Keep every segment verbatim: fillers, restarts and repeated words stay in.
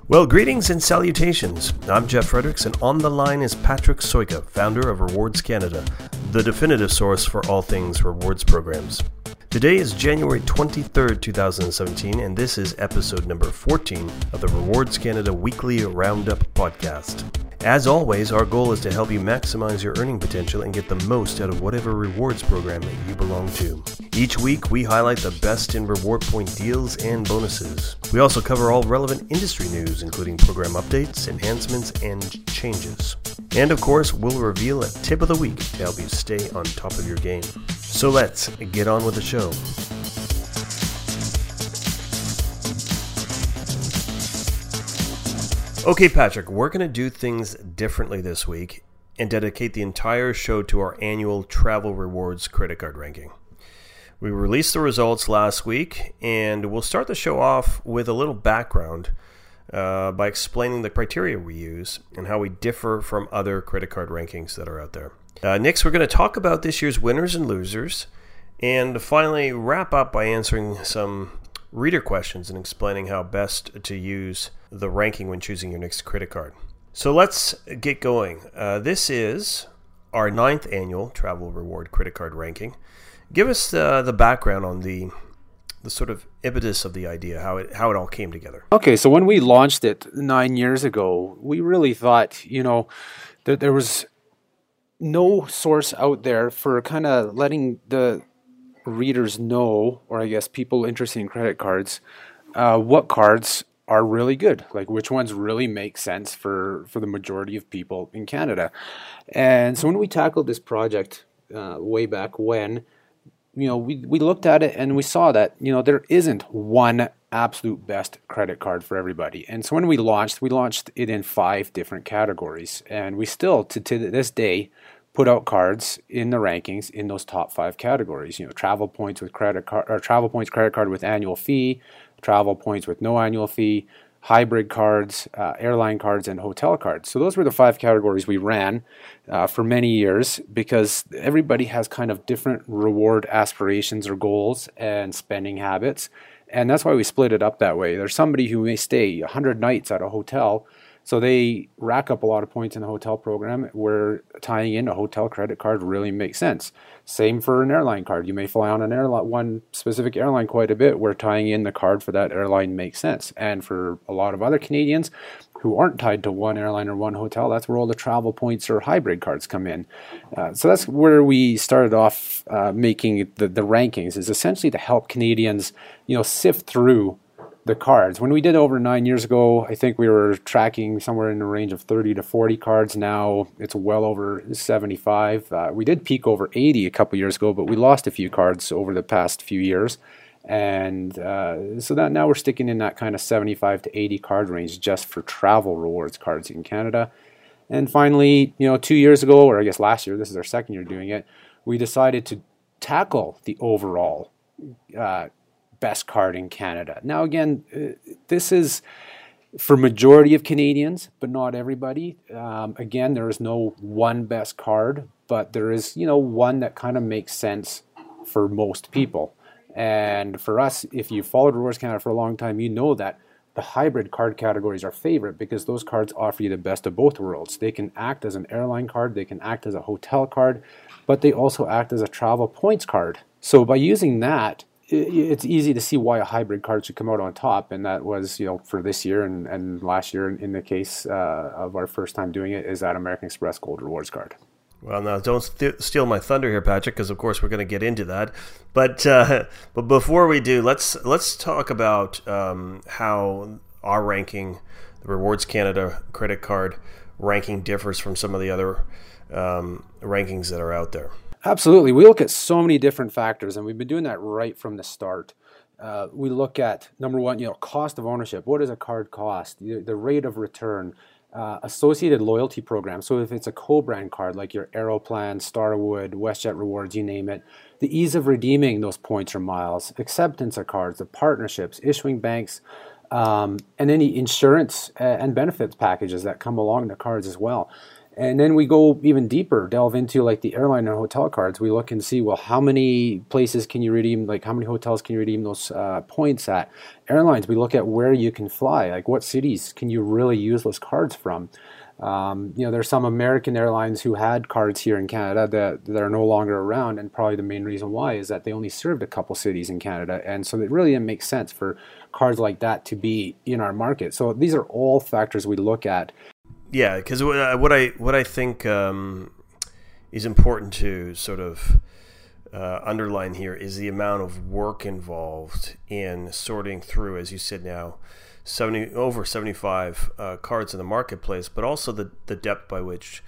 Well, greetings and salutations. I'm Jeff Fredericks, and on the line is Patrick Soika, founder of Rewards Canada, the definitive source for all things rewards programs. Today is January twenty-third, twenty seventeen, and this is episode number fourteen of the Rewards Canada Weekly Roundup podcast. As always, our goal is to help you maximize your earning potential and get the most out of whatever rewards program that you belong to. Each week, we highlight the best in reward point deals and bonuses. We also cover all relevant industry news, including program updates, enhancements, and changes. And of course, we'll reveal a tip of the week to help you stay on top of your game. So let's get on with the show. Okay, Patrick, we're going to do things differently this week and dedicate the entire show to our annual Travel Rewards credit card ranking. We released the results last week, and we'll start the show off with a little background uh, by explaining the criteria we use and how we differ from other credit card rankings that are out there. Uh, next, we're going to talk about this year's winners and losers, and finally wrap up by answering some reader questions and explaining how best to use the ranking when choosing your next credit card. So let's get going. Uh, this is our ninth annual Travel Reward credit card ranking. Give us uh, the background on the the sort of impetus of the idea, how it how it all came together. Okay, so when we launched it nine years ago, we really thought, you know, that there was no source out there for kind of letting the readers know, or I guess people interested in credit cards, uh, what cards are really good, like which ones really make sense for, for the majority of people in Canada. And so when we tackled this project uh, way back when, you know, we, we looked at it and we saw that, you know, there isn't one absolute best credit card for everybody. And so when we launched, we launched it in five different categories. And we still, to, to this day, put out cards in the rankings in those top five categories. You know, travel points with credit card, or travel points credit card with annual fee, travel points with no annual fee, hybrid cards, uh, airline cards, and hotel cards. So those were the five categories we ran uh, for many years, because everybody has kind of different reward aspirations or goals and spending habits. And that's why we split it up that way. There's somebody who may stay one hundred nights at a hotel, so they rack up a lot of points in the hotel program, where tying in a hotel credit card really makes sense. Same for an airline card. You may fly on an airline, one specific airline quite a bit, where tying in the card for that airline makes sense. And for a lot of other Canadians who aren't tied to one airline or one hotel, that's where all the travel points or hybrid cards come in. Uh, so that's where we started off uh, making the, the rankings, is essentially to help Canadians, you know, sift through the cards. When we did over nine years ago, I think we were tracking somewhere in the range of thirty to forty cards. Now it's well over seventy-five. Uh, we did peak over eighty a couple years ago, but we lost a few cards over the past few years. And uh, so that now we're sticking in that kind of seventy-five to eighty card range just for travel rewards cards in Canada. And finally, you know, two years ago, or I guess last year, this is our second year doing it, we decided to tackle the overall uh, best card in Canada. Now again, uh, this is for majority of Canadians, but not everybody. Um, again, there is no one best card, but there is, you know, one that kind of makes sense for most people. And for us, if you followed Rewards Canada for a long time, you know that the hybrid card categories are favorite, because those cards offer you the best of both worlds. They can act as an airline card, they can act as a hotel card, but they also act as a travel points card. So by using that, it's easy to see why a hybrid card should come out on top, and that was, you know, for this year and, and last year, in the case uh, of our first time doing it, is that American Express Gold Rewards card. Well, now don't st- steal my thunder here, Patrick, because of course we're going to get into that. But uh, but before we do, let's let's talk about um, how our ranking, the Rewards Canada credit card ranking, differs from some of the other um, rankings that are out there. Absolutely. We look at so many different factors, and we've been doing that right from the start. Uh, we look at, number one, you know, cost of ownership. What does a card cost? The, the rate of return, uh, associated loyalty program. So if it's a co-brand card like your Aeroplan, Starwood, WestJet Rewards, you name it, the ease of redeeming those points or miles, acceptance of cards, the partnerships, issuing banks, um, and any insurance and benefits packages that come along the cards as well. And then we go even deeper, delve into like the airline and hotel cards. We look and see, well, how many places can you redeem, like how many hotels can you redeem those uh, points at? Airlines, we look at where you can fly, like what cities can you really use those cards from? Um, you know, there's some American airlines who had cards here in Canada that, that are no longer around, and probably the main reason why is that they only served a couple cities in Canada, and so it really didn't make sense for cards like that to be in our market. So these are all factors we look at. Yeah, because what I what I think um, is important to sort of uh, underline here is the amount of work involved in sorting through, as you said now, seventy over seventy-five uh, cards in the marketplace, but also the, the depth by which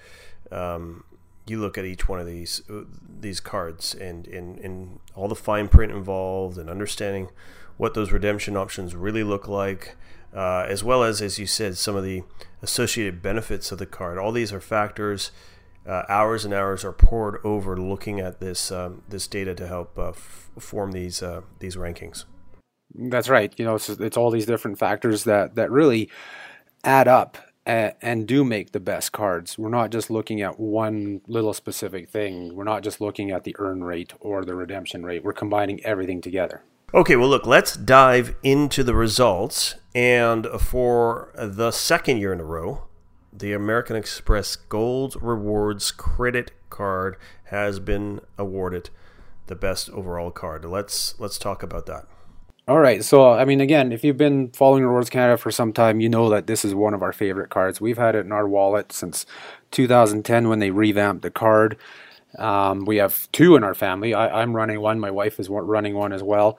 um, you look at each one of these uh, these cards and, and, and all the fine print involved and understanding what those redemption options really look like. Uh, as well as, as you said, some of the associated benefits of the card. All these are factors. Uh, hours and hours are poured over looking at this um, this data to help uh, f- form these uh, these rankings. That's right. You know, it's, it's all these different factors that, that really add up and, and do make the best cards. We're not just looking at one little specific thing. We're not just looking at the earn rate or the redemption rate. We're combining everything together. Okay, well, look, let's dive into the results. And for the second year in a row, the American Express Gold Rewards Credit Card has been awarded the best overall card. Let's let's talk about that. All right. So, I mean, again, if you've been following Rewards Canada for some time, you know that this is one of our favorite cards. We've had it in our wallet since two thousand ten when they revamped the card. Um, we have two in our family. I, I'm running one. My wife is running one as well.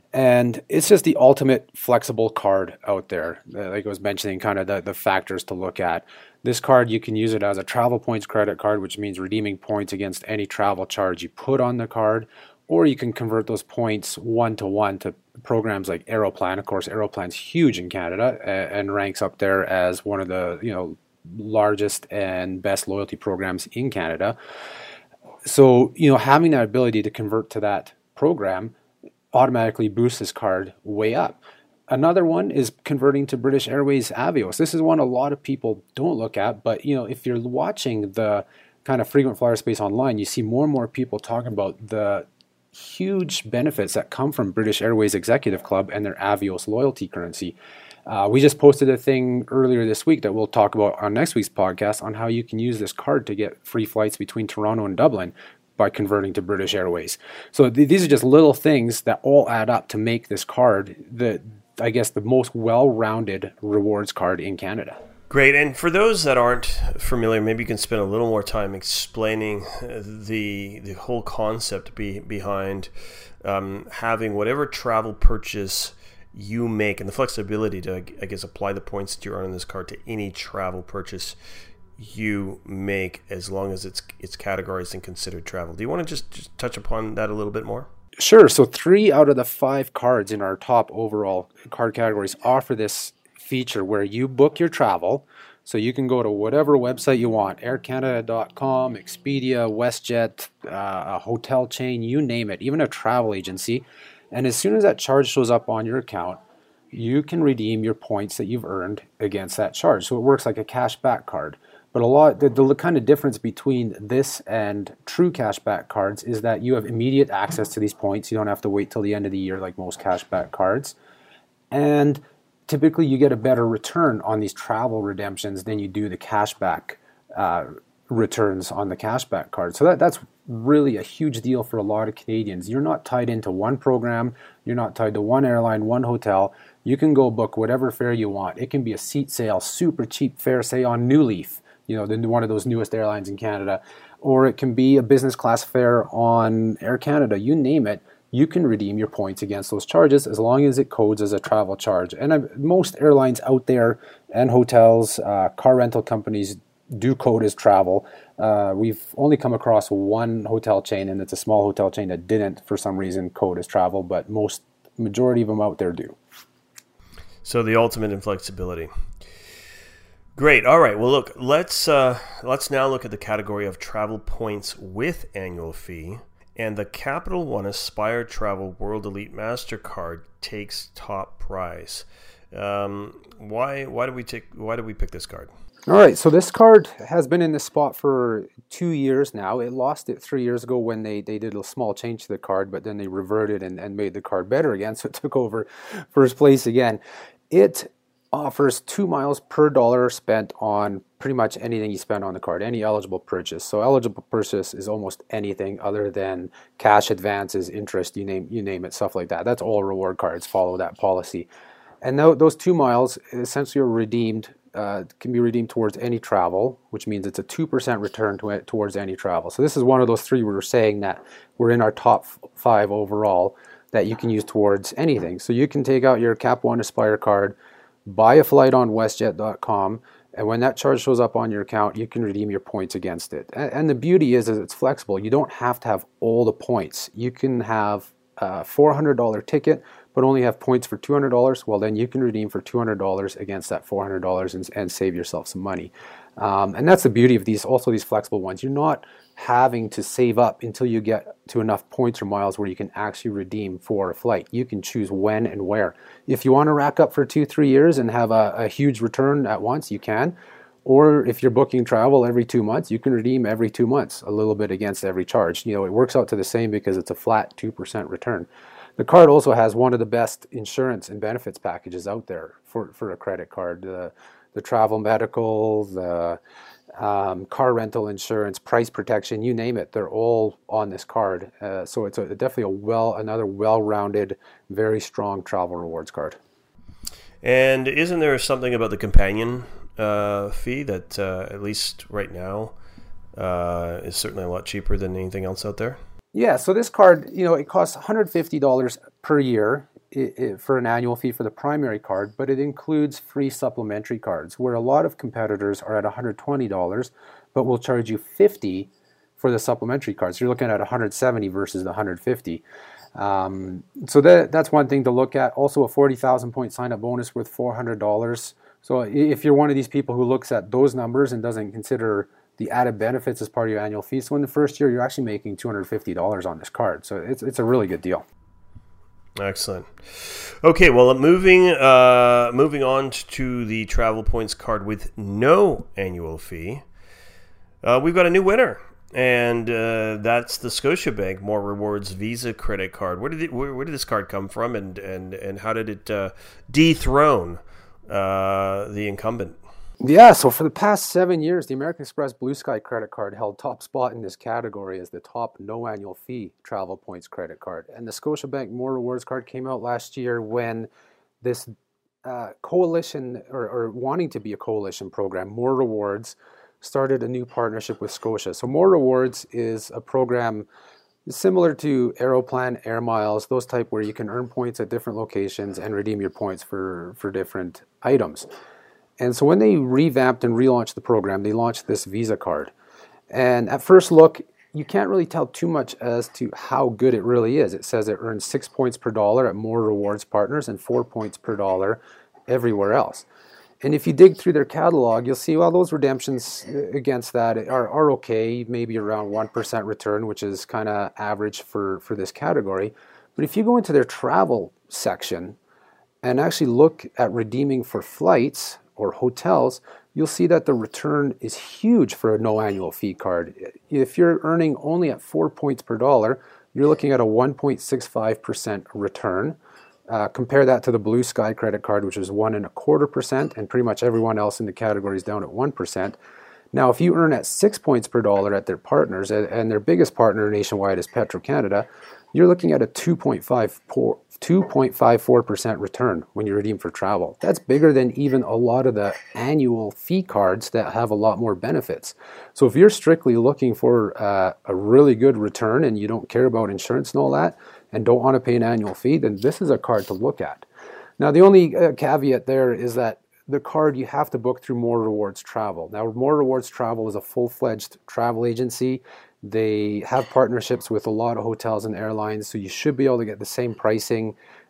And it's just the ultimate flexible card out there. Uh, like I was mentioning, kind of the, the factors to look at. This card, you can use it as a travel points credit card, which means redeeming points against any travel charge you put on the card, or you can convert those points one-to-one to programs like Aeroplan. Of course, Aeroplan's huge in Canada uh, and ranks up there as one of the you know largest and best loyalty programs in Canada. So, you know, having that ability to convert to that program automatically boosts this card way up. Another one is converting to British Airways Avios. This is one a lot of people don't look at, but you know, if you're watching the kind of frequent flyer space online, you see more and more people talking about the huge benefits that come from British Airways Executive Club and their Avios loyalty currency. Uh, we just posted a thing earlier this week that we'll talk about on next week's podcast on how you can use this card to get free flights between Toronto and Dublin by converting to British Airways. So th- these are just little things that all add up to make this card the, I guess, the most well-rounded rewards card in Canada. Great. And for those that aren't familiar, maybe you can spend a little more time explaining the the whole concept be, behind um, having whatever travel purchase you make and the flexibility to, I guess, apply the points that you earn on this card to any travel purchase you make, as long as it's it's categorized and considered travel. Do you want to just, just touch upon that a little bit more? Sure. So three out of the five cards in our top overall card categories offer this feature where you book your travel. So you can go to whatever website you want, air canada dot com, Expedia, WestJet, uh, a hotel chain, you name it, even a travel agency. And as soon as that charge shows up on your account, you can redeem your points that you've earned against that charge. So it works like a cashback card. But a lot, the, the kind of difference between this and true cashback cards is that you have immediate access to these points. You don't have to wait till the end of the year like most cashback cards. And typically you get a better return on these travel redemptions than you do the cashback uh, returns on the cashback card. So that, that's really a huge deal for a lot of Canadians. You're not tied into one program. You're not tied to one airline, one hotel. You can go book whatever fare you want. It can be a seat sale, super cheap fare, say on New Leaf, you know, the, one of those newest airlines in Canada, or it can be a business class fare on Air Canada. You name it, you can redeem your points against those charges as long as it codes as a travel charge. And uh, most airlines out there and hotels, uh, car rental companies do code as travel. Uh, we've only come across one hotel chain, and it's a small hotel chain that didn't, for some reason, code as travel, but most majority of them out there do. So the ultimate in flexibility. Great. All right. Well, look, let's uh, let's now look at the category of travel points with annual fee. And the Capital One Aspire Travel World Elite MasterCard takes top prize. Um, why why did we take why did we pick this card? All right, so this card has been in this spot for two years now. It lost it three years ago when they, they did a small change to the card, but then they reverted and, and made the card better again, so it took over first place again. It offers two miles per dollar spent on pretty much anything you spend on the card, any eligible purchase. So eligible purchase is almost anything other than cash advances, interest, you name you name it, stuff like that. That's all reward cards follow that policy. And now those two miles essentially are redeemed, uh, can be redeemed towards any travel, which means it's a two percent return to it, towards any travel. So this is one of those three we were saying that we're in our top five overall that you can use towards anything. So you can take out your Cap One Aspire card, buy a flight on WestJet dot com, and when that charge shows up on your account, you can redeem your points against it. And, and the beauty is, is it's flexible. You don't have to have all the points. You can have a four hundred dollars ticket, but only have points for two hundred dollars. Well, then you can redeem for two hundred dollars against that four hundred dollars and, and save yourself some money. Um, and that's the beauty of these, also these flexible ones. You're not having to save up until you get to enough points or miles where you can actually redeem for a flight. You can choose when and where. If you want to rack up for two, three years and have a, a huge return at once, you can. Or if you're booking travel every two months, you can redeem every two months, a little bit against every charge. You know, it works out to the same because it's a flat two percent return. The card also has one of the best insurance and benefits packages out there for, for a credit card. Uh, the travel medical, the um, car rental insurance, price protection, you name it, they're all on this card. Uh, so it's a, definitely a well, another well-rounded, very strong travel rewards card. And isn't there something about the companion uh, fee that, uh, at least right now, uh, is certainly a lot cheaper than anything else out there? Yeah, so this card, you know, it costs one hundred fifty dollars per year it, it, for an annual fee for the primary card, but it includes free supplementary cards, where a lot of competitors are at one hundred twenty dollars, but will charge you fifty dollars for the supplementary cards. So you're looking at one hundred seventy dollars versus the one hundred fifty dollars. Um, so that, that's one thing to look at. Also a forty thousand point sign-up bonus worth four hundred dollars. So if you're one of these people who looks at those numbers and doesn't consider the added benefits as part of your annual fee, so in the first year you're actually making two hundred fifty dollars on this card. So it's it's a really good deal. Excellent. Okay, well, moving uh, moving on to the Travel Points card with no annual fee, uh, we've got a new winner, and uh, that's the Scotiabank More Rewards Visa credit card. Where did it, where, where did this card come from, and and and how did it uh, dethrone uh, the incumbent? Yeah, so for the past seven years, the American Express Blue Sky credit card held top spot in this category as the top no annual fee travel points credit card. And the Scotiabank More Rewards card came out last year when this uh, coalition, or, or wanting to be a coalition program, More Rewards, started a new partnership with Scotia. So More Rewards is a program similar to Aeroplan, Air Miles, those type where you can earn points at different locations and redeem your points for, for different items. And so when they revamped and relaunched the program, they launched this Visa card. And at first look, you can't really tell too much as to how good it really is. It says it earns six points per dollar at More Rewards partners and four points per dollar everywhere else. And if you dig through their catalog, you'll see, well, those redemptions against that are, are okay, maybe around one percent return, which is kind of average for, for this category. But if you go into their travel section and actually look at redeeming for flights or hotels, you'll see that the return is huge for a no annual fee card. If you're earning only at four points per dollar, you're looking at a one point six five percent return. Uh, compare that to the Blue Sky credit card, which is one and a quarter percent, and pretty much everyone else in the category is down at one percent. Now, if you earn at six points per dollar at their partners, and, and their biggest partner nationwide is Petro-Canada, you're looking at a two point five four percent return when you redeem for travel. That's bigger than even a lot of the annual fee cards that have a lot more benefits. So if you're strictly looking for uh, a really good return and you don't care about insurance and all that, and don't want to pay an annual fee, then this is a card to look at. Now, the only uh, caveat there is that the card you have to book through More Rewards Travel. Now, More Rewards Travel is a full-fledged travel agency. They have partnerships with a lot of hotels and airlines, so you should be able to get the same pricing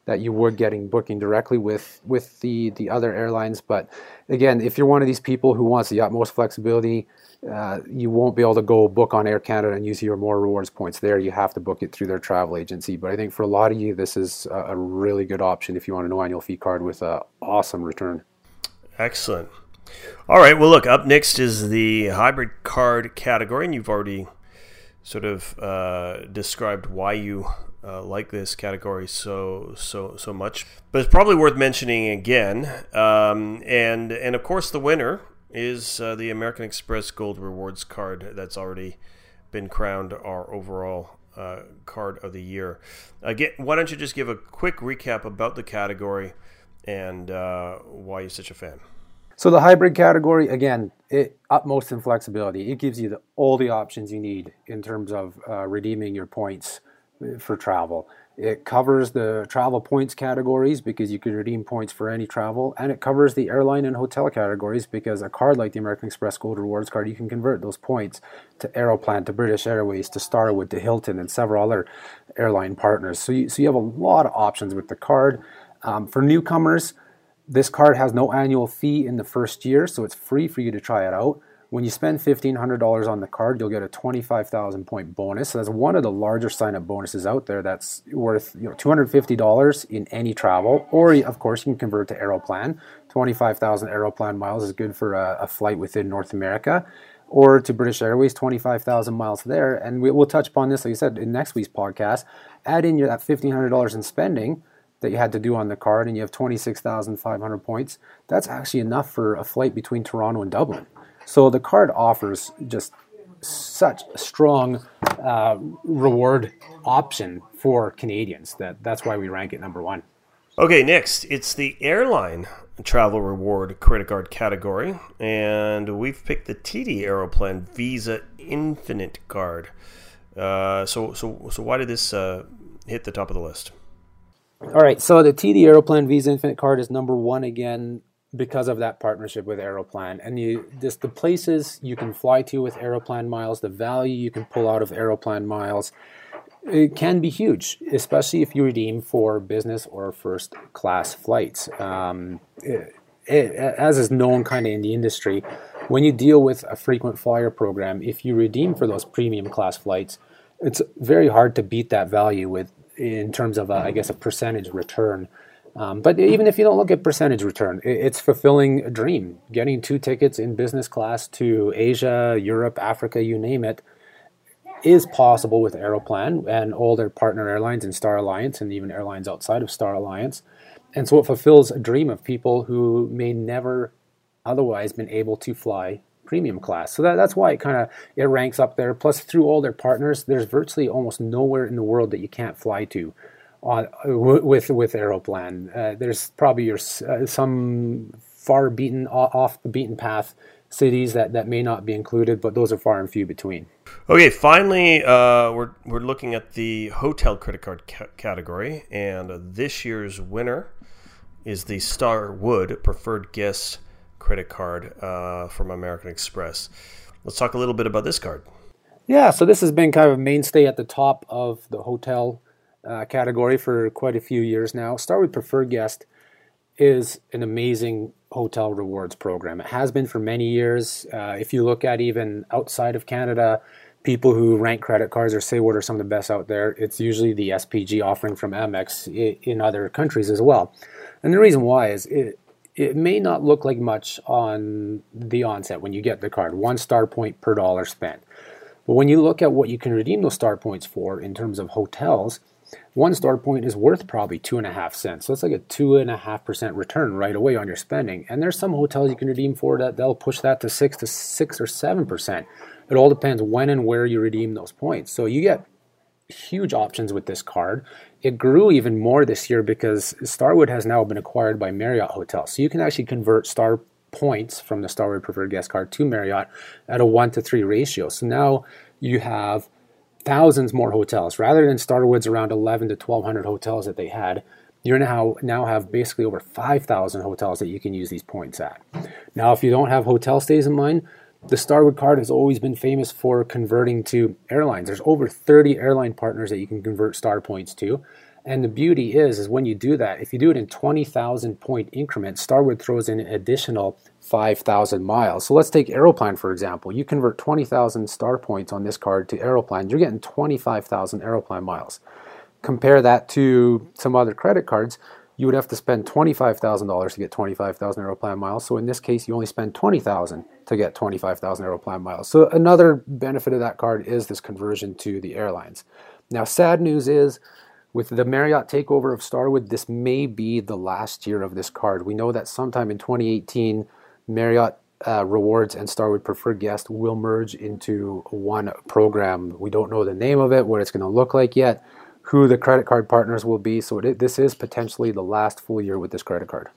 that you would getting booking directly with with the the other airlines. But again, if you're one of these people who wants the utmost flexibility, uh, you won't be able to go book on Air Canada and use your More Rewards points there. You have to book it through their travel agency. But I think for a lot of you, this is a, a really good option if you want a no annual fee card with an awesome return. Excellent. All right. Well, look, up next is the hybrid card category, and you've already sort of uh, described why you uh, like this category so so so much. But it's probably worth mentioning again. Um, and and of course, the winner is uh, the American Express Gold Rewards card that's already been crowned our overall uh, card of the year. Again, why don't you just give a quick recap about the category and uh, why you're such a fan? So the hybrid category, again, it utmost in flexibility. It gives you the, all the options you need in terms of uh, redeeming your points for travel. It covers the travel points categories because you can redeem points for any travel, and it covers the airline and hotel categories because a card like the American Express Gold Rewards card, you can convert those points to Aeroplan, to British Airways, to Starwood, to Hilton, and several other airline partners. So you, so you have a lot of options with the card. Um, for newcomers, this card has no annual fee in the first year, so it's free for you to try it out. When you spend fifteen hundred dollars on the card, you'll get a twenty-five thousand point bonus. So that's one of the larger sign-up bonuses out there that's worth you know two hundred fifty dollars in any travel. Or, of course, you can convert to Aeroplan. twenty-five thousand Aeroplan miles is good for a, a flight within North America. Or to British Airways, twenty-five thousand miles there. And we, we'll touch upon this, like I said, in next week's podcast. Add in your, that fifteen hundred dollars in spending that you had to do on the card, and you have twenty-six thousand five hundred points. That's actually enough for a flight between Toronto and Dublin. So the card offers just such a strong uh, reward option for Canadians that that's why we rank it number one. Okay, next, it's the airline travel reward credit card category, and we've picked the T D Aeroplan Visa Infinite card. Uh, so, so, so why did this uh, hit the top of the list? All right, so the T D Aeroplan Visa Infinite card is number one again because of that partnership with Aeroplan. And you just the places you can fly to with Aeroplan miles, the value you can pull out of Aeroplan miles, it can be huge, especially if you redeem for business or first class flights. Um, it, it, as is known kind of in the industry, when you deal with a frequent flyer program, if you redeem for those premium class flights, it's very hard to beat that value with in terms of, a, I guess, a percentage return. Um, but even if you don't look at percentage return, it, it's fulfilling a dream. Getting two tickets in business class to Asia, Europe, Africa, you name it, is possible with Aeroplan and all their partner airlines and Star Alliance and even airlines outside of Star Alliance. And so it fulfills a dream of people who may never otherwise been able to fly premium class. So that, that's why it kind of it ranks up there. Plus, through all their partners, there's virtually almost nowhere in the world that you can't fly to on with with Aeroplan. Uh, there's probably your uh, some far beaten off the beaten path cities that, that may not be included, but those are far and few between. Okay, finally, uh, we're we're looking at the hotel credit card ca- category, and this year's winner is the Starwood Preferred Guest credit card uh, from American Express. Let's talk a little bit about this card. Yeah, so this has been kind of a mainstay at the top of the hotel uh, category for quite a few years now. Starwood Preferred Guest is an amazing hotel rewards program. It has been for many years. Uh, if you look at even outside of Canada, people who rank credit cards or say what are some of the best out there, it's usually the S P G offering from Amex in other countries as well. And the reason why is it It may not look like much on the onset when you get the card, one star point per dollar spent. But when you look at what you can redeem those star points for in terms of hotels, one star point is worth probably two and a half cents. So it's like a two and a half percent return right away on your spending. And there's some hotels you can redeem for that they'll push that to six to six or seven percent. It all depends when and where you redeem those points. So you get huge options with this card. It grew even more this year because Starwood has now been acquired by Marriott Hotels. So you can actually convert star points from the Starwood Preferred Guest card to Marriott at a one to three ratio. So now you have thousands more hotels. Rather than Starwood's around eleven to twelve hundred hotels that they had, you now now have basically over five thousand hotels that you can use these points at. Now, if you don't have hotel stays in mind, the Starwood card has always been famous for converting to airlines. There's over thirty airline partners that you can convert star points to. And the beauty is, is when you do that, if you do it in twenty thousand point increments, Starwood throws in an additional five thousand miles. So let's take Aeroplan, for example. You convert twenty thousand star points on this card to Aeroplan, you're getting twenty-five thousand Aeroplan miles. Compare that to some other credit cards, you would have to spend twenty-five thousand dollars to get twenty-five thousand Aeroplan miles. So in this case, you only spend twenty thousand dollars to get twenty-five thousand Aeroplan miles. So another benefit of that card is this conversion to the airlines. Now, sad news is, with the Marriott takeover of Starwood, this may be the last year of this card. We know that sometime in twenty eighteen, Marriott uh, Rewards and Starwood Preferred Guest will merge into one program. We don't know the name of it, what it's going to look like yet, who the credit card partners will be. So it, this is potentially the last full year with this credit card.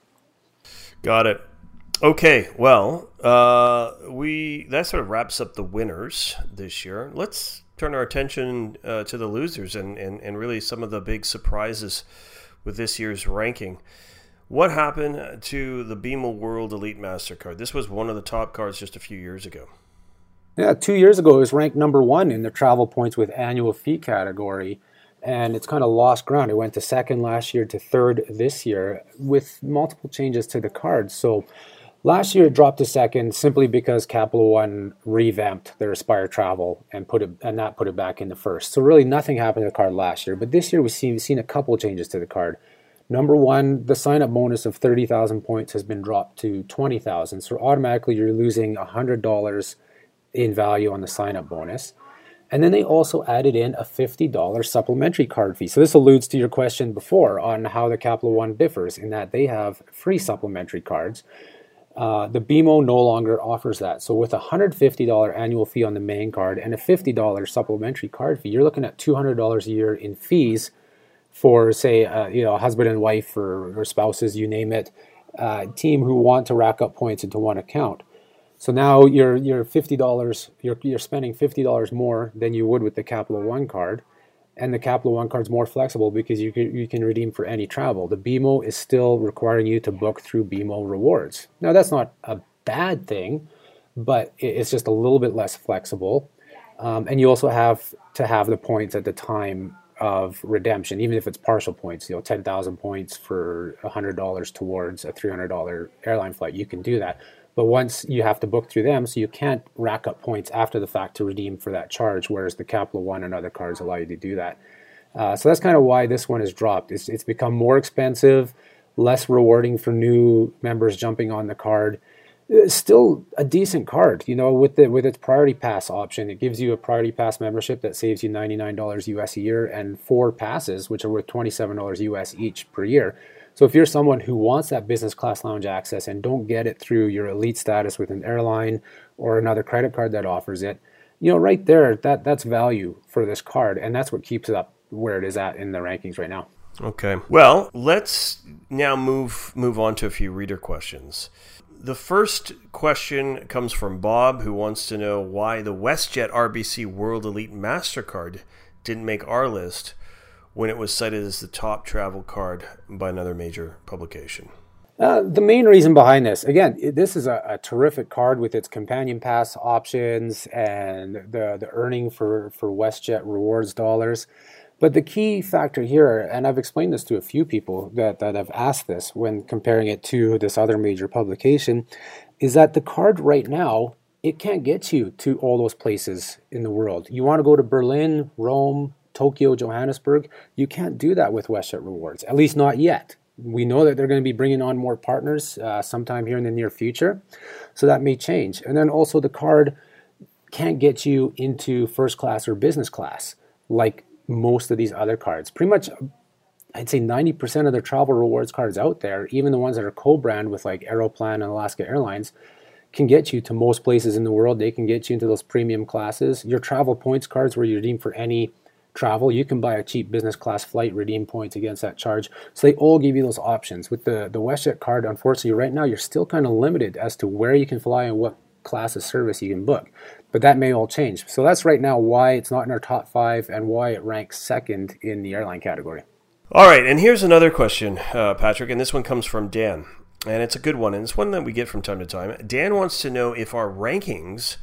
Got it. Okay, well, uh, we that sort of wraps up the winners this year. Let's turn our attention uh, to the losers and, and, and really some of the big surprises with this year's ranking. What happened to the B M O World Elite MasterCard? This was one of the top cards just a few years ago. Yeah, two years ago it was ranked number one in the travel points with annual fee category, and it's kind of lost ground. It went to second last year to third this year with multiple changes to the card. So last year it dropped to second simply because Capital One revamped their Aspire Travel and put it and not put it back into first. So really nothing happened to the card last year. But this year we've seen, we've seen a couple changes to the card. Number one, the sign-up bonus of thirty thousand points has been dropped to twenty thousand. So automatically you're losing one hundred dollars in value on the sign-up bonus. And then they also added in a fifty dollars supplementary card fee. So this alludes to your question before on how the Capital One differs in that they have free supplementary cards. Uh, the B M O no longer offers that. So with a one hundred fifty dollars annual fee on the main card and a fifty dollars supplementary card fee, you're looking at two hundred dollars a year in fees for, say, uh, you know, a husband and wife or, or spouses, you name it, uh, team who want to rack up points into one account. So now you're you're fifty dollars, you're you're spending fifty dollars more than you would with the Capital One card, and the Capital One card's more flexible because you can you can redeem for any travel. The B M O is still requiring you to book through B M O Rewards. Now that's not a bad thing, but it's just a little bit less flexible, um, and you also have to have the points at the time of redemption, even if it's partial points. You know, ten thousand points for one hundred dollars towards a three hundred dollars airline flight. You can do that. But once you have to book through them, so you can't rack up points after the fact to redeem for that charge, whereas the Capital One and other cards allow you to do that. Uh, so that's kind of why this one has dropped. It's, it's become more expensive, less rewarding for new members jumping on the card. It's still a decent card, you know, with the with its Priority Pass option. It gives you a Priority Pass membership that saves you ninety-nine dollars U S a year and four passes, which are worth twenty-seven dollars U S each per year. So if you're someone who wants that business class lounge access and don't get it through your elite status with an airline or another credit card that offers it, you know, right there, that that's value for this card. And that's what keeps it up where it is at in the rankings right now. Okay. Well, let's now move move on to a few reader questions. The first question comes from Bob, who wants to know why the WestJet R B C World Elite MasterCard didn't make our list when it was cited as the top travel card by another major publication. Uh, the main reason behind this, again, it, this is a, a terrific card with its companion pass options and the, the earning for, for WestJet rewards dollars. But the key factor here, and I've explained this to a few people that, that have asked this when comparing it to this other major publication, is that the card right now, it can't get you to all those places in the world. You want to go to Berlin, Rome, Tokyo, Johannesburg, you can't do that with WestJet Rewards, at least not yet. We know that they're going to be bringing on more partners uh, sometime here in the near future, so that may change. And then also the card can't get you into first class or business class like most of these other cards. Pretty much, I'd say ninety percent of the travel rewards cards out there, even the ones that are co-brand with like Aeroplan and Alaska Airlines, can get you to most places in the world. They can get you into those premium classes. Your travel points cards where you redeem for any travel, you can buy a cheap business class flight, redeem points against that charge. So they all give you those options. With the, the WestJet card, unfortunately, right now, you're still kind of limited as to where you can fly and what class of service you can book. But that may all change. So that's right now why it's not in our top five and why it ranks second in the airline category. All right, and here's another question, uh, Patrick, and this one comes from Dan. And it's a good one, and it's one that we get from time to time. Dan wants to know if our rankings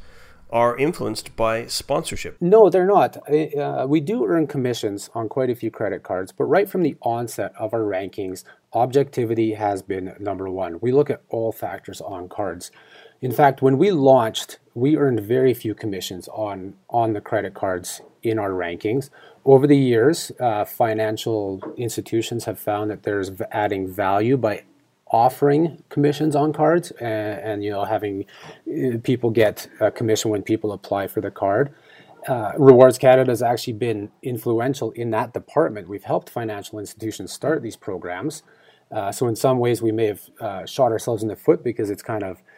are influenced by sponsorship. No, they're not. Uh, we do earn commissions on quite a few credit cards, but right from the onset of our rankings, objectivity has been number one. We look at all factors on cards. In fact, when we launched, we earned very few commissions on, on the credit cards in our rankings. Over the years, uh, financial institutions have found that there's adding value by offering commissions on cards and, and you know having people get a commission when people apply for the card. Uh, Rewards Canada has actually been influential in that department. We've helped financial institutions start these programs. Uh, so in some ways we may have uh, shot ourselves in the foot because it's kind of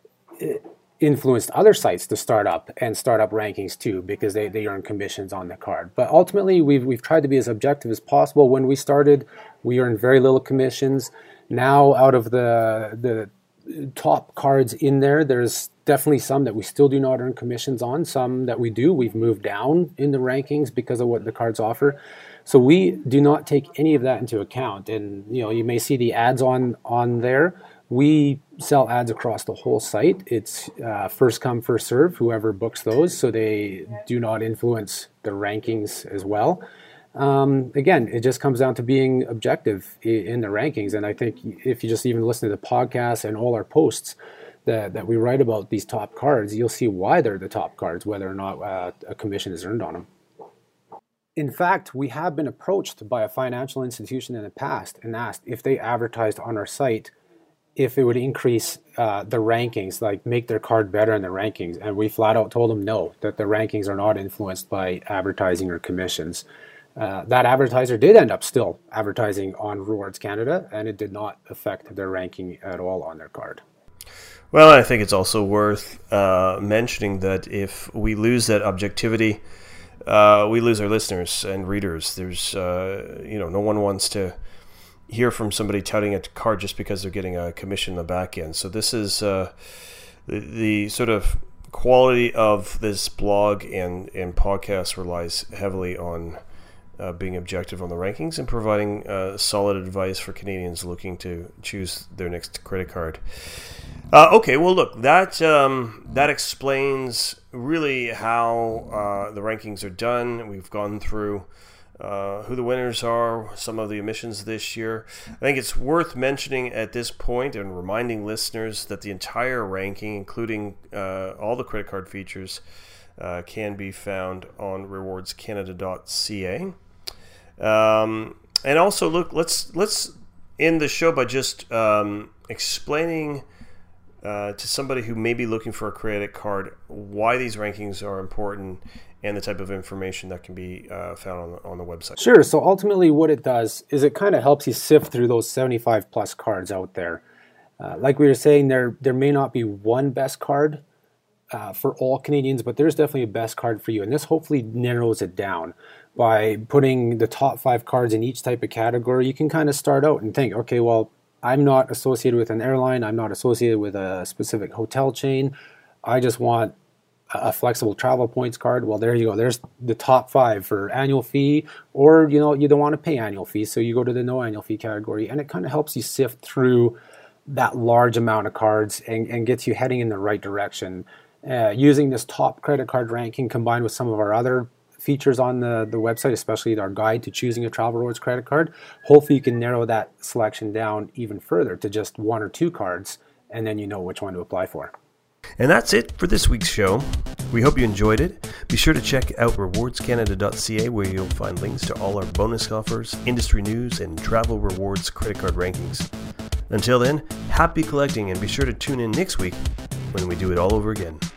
influenced other sites to start up and start up rankings too, because they, they earn commissions on the card. But ultimately we've, we've tried to be as objective as possible. When we started, we earned very little commissions. Now, out of the the top cards in there, there's definitely some that we still do not earn commissions on. Some that we do, we've moved down in the rankings because of what the cards offer. So we do not take any of that into account. And you know, you may see the ads on on there. We sell ads across the whole site. It's uh, first come, first serve, whoever books those. So they do not influence the rankings as well. Um, again, it just comes down to being objective in the rankings. And I think if you just even listen to the podcast and all our posts that, that we write about these top cards, you'll see why they're the top cards, whether or not uh, a commission is earned on them. In fact, we have been approached by a financial institution in the past and asked if they advertised on our site if it would increase uh, the rankings, like make their card better in the rankings. And we flat out told them no, that the rankings are not influenced by advertising or commissions. Uh, that advertiser did end up still advertising on Rewards Canada, and it did not affect their ranking at all on their card. Well, I think it's also worth uh, mentioning that if we lose that objectivity, uh, we lose our listeners and readers. There's, uh, you know, no one wants to hear from somebody touting a card just because they're getting a commission in the back end. So this is uh, the, the sort of quality of this blog and, and podcast relies heavily on Uh, being objective on the rankings and providing uh, solid advice for Canadians looking to choose their next credit card. Uh, okay, well, look, that um, that explains really how uh, the rankings are done. We've gone through uh, who the winners are, some of the omissions this year. I think it's worth mentioning at this point and reminding listeners that the entire ranking, including uh, all the credit card features, uh, can be found on rewards canada dot c a. Um, and also, look, let's let's end the show by just um, explaining uh, to somebody who may be looking for a credit card why these rankings are important and the type of information that can be uh, found on the, on the website. Sure. So ultimately what it does is it kind of helps you sift through those seventy-five plus cards out there. Uh, like we were saying, there there may not be one best card uh, for all Canadians, but there's definitely a best card for you. And this hopefully narrows it down. By putting the top five cards in each type of category, you can kind of start out and think, okay, well, I'm not associated with an airline. I'm not associated with a specific hotel chain. I just want a flexible travel points card. Well, there you go. There's the top five for annual fee, or, you know, you don't want to pay annual fee, so you go to the no annual fee category, and it kind of helps you sift through that large amount of cards and, and gets you heading in the right direction. Uh, using this top credit card ranking combined with some of our other features on the, the website, especially our guide to choosing a Travel Rewards credit card, hopefully you can narrow that selection down even further to just one or two cards, and then you know which one to apply for. And that's it for this week's show. We hope you enjoyed it. Be sure to check out rewards canada dot c a, where you'll find links to all our bonus offers, industry news, and Travel Rewards credit card rankings. Until then, happy collecting, and be sure to tune in next week when we do it all over again.